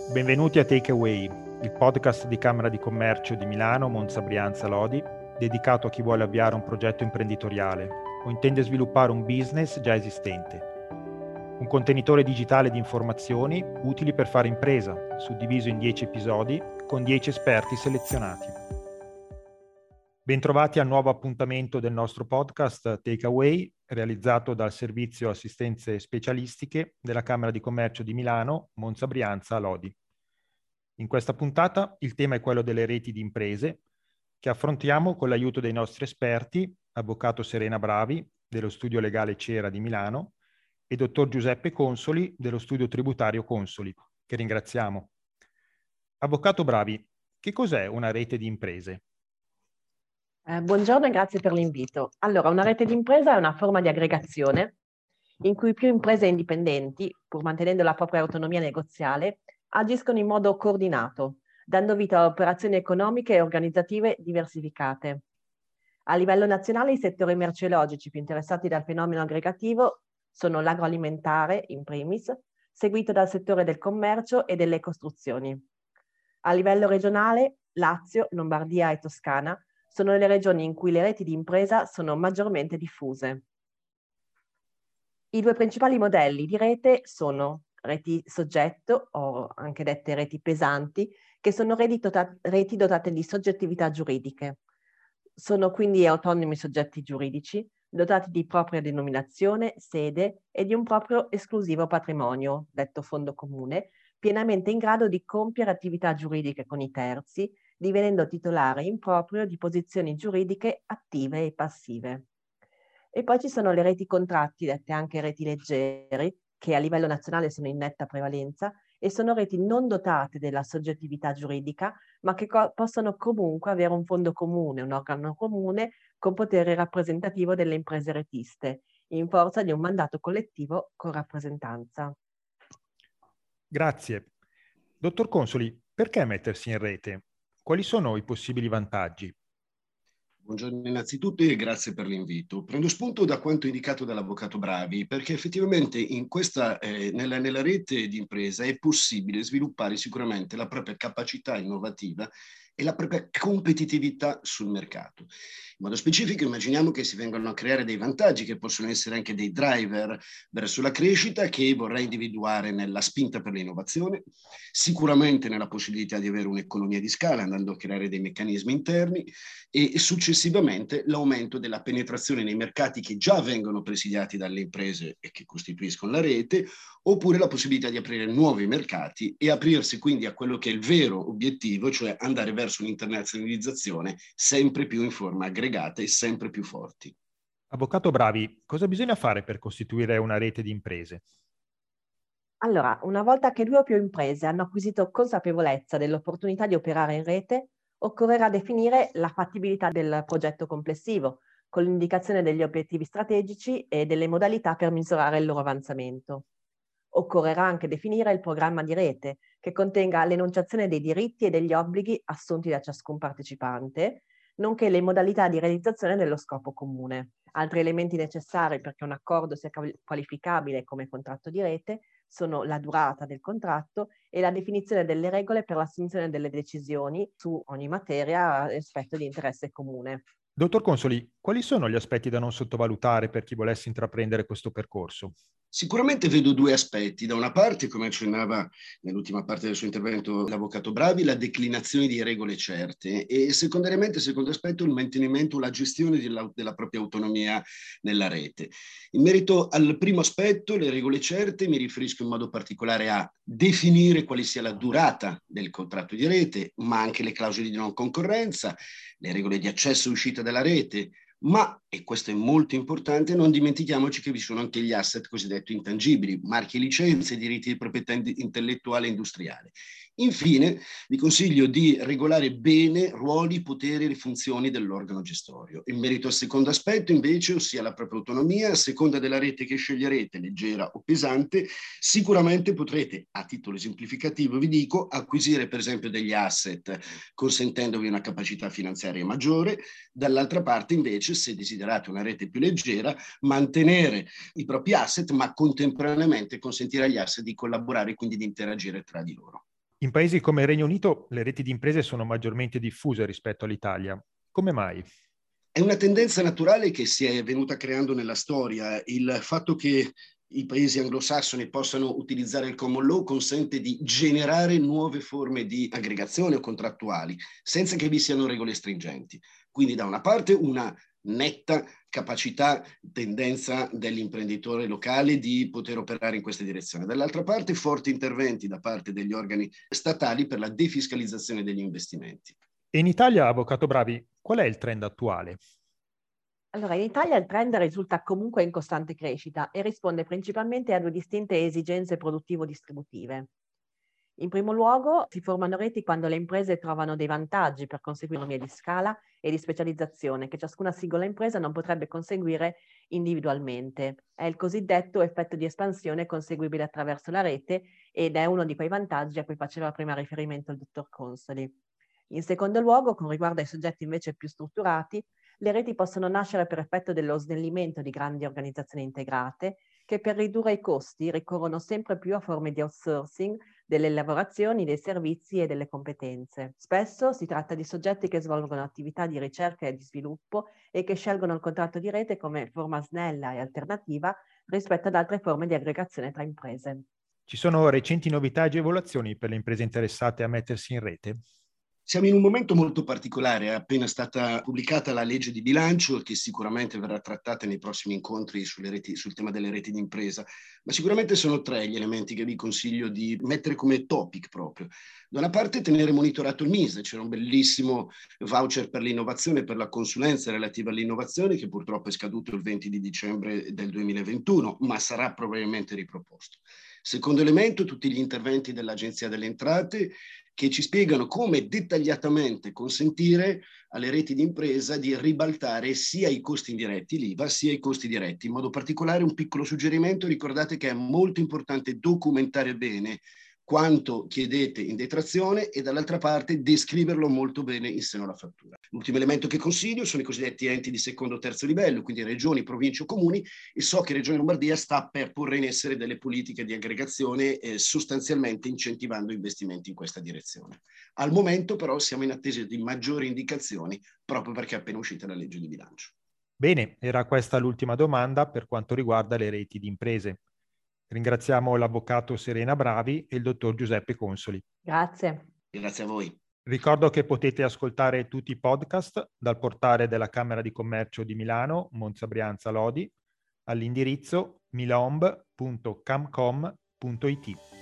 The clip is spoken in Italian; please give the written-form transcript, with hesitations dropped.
Benvenuti a Takeaway, il podcast di Camera di Commercio di Milano, Monza, Brianza, Lodi, dedicato a chi vuole avviare un progetto imprenditoriale o intende sviluppare un business già esistente. Un contenitore digitale di informazioni utili per fare impresa, suddiviso in 10 episodi con 10 esperti selezionati. Bentrovati al nuovo appuntamento del nostro podcast Takeaway, realizzato dal Servizio Assistenze Specialistiche della Camera di Commercio di Milano, Monza, Brianza, Lodi. In questa puntata il tema è quello delle reti di imprese, che affrontiamo con l'aiuto dei nostri esperti, Avvocato Serena Bravi, dello Studio Legale Cera di Milano, e Dottor Giuseppe Consoli, dello Studio Tributario Consoli, che ringraziamo. Avvocato Bravi, che cos'è una rete di imprese? Buongiorno e grazie per l'invito. Allora, una rete di impresa è una forma di aggregazione in cui più imprese indipendenti, pur mantenendo la propria autonomia negoziale, agiscono in modo coordinato, dando vita a operazioni economiche e organizzative diversificate. A livello nazionale i settori merceologici più interessati dal fenomeno aggregativo sono l'agroalimentare, in primis, seguito dal settore del commercio e delle costruzioni. A livello regionale, Lazio, Lombardia e Toscana sono le regioni in cui le reti di impresa sono maggiormente diffuse. I due principali modelli di rete sono reti soggetto, o anche dette reti pesanti, che sono reti dotate di soggettività giuridiche. Sono quindi autonomi soggetti giuridici, dotati di propria denominazione, sede e di un proprio esclusivo patrimonio, detto fondo comune, pienamente in grado di compiere attività giuridiche con i terzi, divenendo titolare in proprio di posizioni giuridiche attive e passive. E poi ci sono le reti contratti, dette anche reti leggeri, che a livello nazionale sono in netta prevalenza e sono reti non dotate della soggettività giuridica, ma che possono comunque avere un fondo comune, un organo comune con potere rappresentativo delle imprese retiste, in forza di un mandato collettivo con rappresentanza. Grazie. Dottor Consoli, perché mettersi in rete? Quali sono i possibili vantaggi? Buongiorno innanzitutto e grazie per l'invito. Prendo spunto da quanto indicato dall'Avvocato Bravi, perché effettivamente nella rete di impresa è possibile sviluppare sicuramente la propria capacità innovativa e la propria competitività sul mercato. In modo specifico immaginiamo che si vengano a creare dei vantaggi che possono essere anche dei driver verso la crescita che vorrei individuare nella spinta per l'innovazione, sicuramente nella possibilità di avere un'economia di scala andando a creare dei meccanismi interni e successivamente l'aumento della penetrazione nei mercati che già vengono presidiati dalle imprese e che costituiscono la rete, oppure la possibilità di aprire nuovi mercati e aprirsi quindi a quello che è il vero obiettivo, cioè andare verso un'internazionalizzazione sempre più in forma aggregata e sempre più forti. Avvocato Bravi, cosa bisogna fare per costituire una rete di imprese? Allora, una volta che due o più imprese hanno acquisito consapevolezza dell'opportunità di operare in rete, occorrerà definire la fattibilità del progetto complessivo, con l'indicazione degli obiettivi strategici e delle modalità per misurare il loro avanzamento. Occorrerà anche definire il programma di rete, che contenga l'enunciazione dei diritti e degli obblighi assunti da ciascun partecipante, nonché le modalità di realizzazione dello scopo comune. Altri elementi necessari perché un accordo sia qualificabile come contratto di rete sono la durata del contratto e la definizione delle regole per l'assunzione delle decisioni su ogni materia a effetto di interesse comune. Dottor Consoli, quali sono gli aspetti da non sottovalutare per chi volesse intraprendere questo percorso? Sicuramente vedo due aspetti. Da una parte, come accennava nell'ultima parte del suo intervento l'Avvocato Bravi, la declinazione di regole certe e secondariamente, secondo aspetto, il mantenimento, la gestione della propria autonomia nella rete. In merito al primo aspetto, le regole certe, mi riferisco in modo particolare a definire quale sia la durata del contratto di rete, ma anche le clausole di non concorrenza, le regole di accesso e uscita dalla rete, ma, e questo è molto importante, non dimentichiamoci che vi sono anche gli asset cosiddetti intangibili, marchi e licenze, diritti di proprietà intellettuale e industriale. Infine, vi consiglio di regolare bene ruoli, poteri e funzioni dell'organo gestorio. In merito al secondo aspetto, invece, ossia la propria autonomia, a seconda della rete che sceglierete, leggera o pesante, sicuramente potrete, a titolo esemplificativo vi dico, acquisire per esempio degli asset consentendovi una capacità finanziaria maggiore, dall'altra parte invece, se desiderate una rete più leggera, mantenere i propri asset ma contemporaneamente consentire agli asset di collaborare e quindi di interagire tra di loro. In paesi come il Regno Unito le reti di imprese sono maggiormente diffuse rispetto all'Italia. Come mai? È una tendenza naturale che si è venuta creando nella storia. Il fatto che i paesi anglosassoni possano utilizzare il common law consente di generare nuove forme di aggregazione o contrattuali, senza che vi siano regole stringenti. Quindi da una parte una netta capacità, tendenza dell'imprenditore locale di poter operare in questa direzione. Dall'altra parte forti interventi da parte degli organi statali per la defiscalizzazione degli investimenti. E in Italia, avvocato Bravi, qual è il trend attuale? Allora, in Italia il trend risulta comunque in costante crescita e risponde principalmente a due distinte esigenze produttivo-distributive. In primo luogo, si formano reti quando le imprese trovano dei vantaggi per conseguire economie di scala e di specializzazione che ciascuna singola impresa non potrebbe conseguire individualmente. È il cosiddetto effetto di espansione conseguibile attraverso la rete ed è uno di quei vantaggi a cui faceva prima riferimento il dottor Consoli. In secondo luogo, con riguardo ai soggetti invece più strutturati, le reti possono nascere per effetto dello snellimento di grandi organizzazioni integrate che per ridurre i costi ricorrono sempre più a forme di outsourcing delle lavorazioni, dei servizi e delle competenze. Spesso si tratta di soggetti che svolgono attività di ricerca e di sviluppo e che scelgono il contratto di rete come forma snella e alternativa rispetto ad altre forme di aggregazione tra imprese. Ci sono recenti novità e agevolazioni per le imprese interessate a mettersi in rete? Siamo in un momento molto particolare, è appena stata pubblicata la legge di bilancio che sicuramente verrà trattata nei prossimi incontri sul tema delle reti di impresa, ma sicuramente sono tre gli elementi che vi consiglio di mettere come topic proprio. Da una parte tenere monitorato il MISE, c'era un bellissimo voucher per l'innovazione, per la consulenza relativa all'innovazione che purtroppo è scaduto il 20 di dicembre del 2021, ma sarà probabilmente riproposto. Secondo elemento, tutti gli interventi dell'Agenzia delle Entrate che ci spiegano come dettagliatamente consentire alle reti di impresa di ribaltare sia i costi indiretti, l'IVA, sia i costi diretti. In modo particolare un piccolo suggerimento, ricordate che è molto importante documentare bene quanto chiedete in detrazione e dall'altra parte descriverlo molto bene in seno alla fattura. L'ultimo elemento che consiglio sono i cosiddetti enti di secondo o terzo livello, quindi regioni, province o comuni, e so che Regione Lombardia sta per porre in essere delle politiche di aggregazione sostanzialmente incentivando investimenti in questa direzione. Al momento però siamo in attesa di maggiori indicazioni proprio perché è appena uscita la legge di bilancio. Bene, era questa l'ultima domanda per quanto riguarda le reti di imprese. Ringraziamo l'avvocato Serena Bravi e il dottor Giuseppe Consoli. Grazie. Grazie a voi. Ricordo che potete ascoltare tutti i podcast dal portale della Camera di Commercio di Milano, Monza Brianza Lodi, all'indirizzo milomb.camcom.it.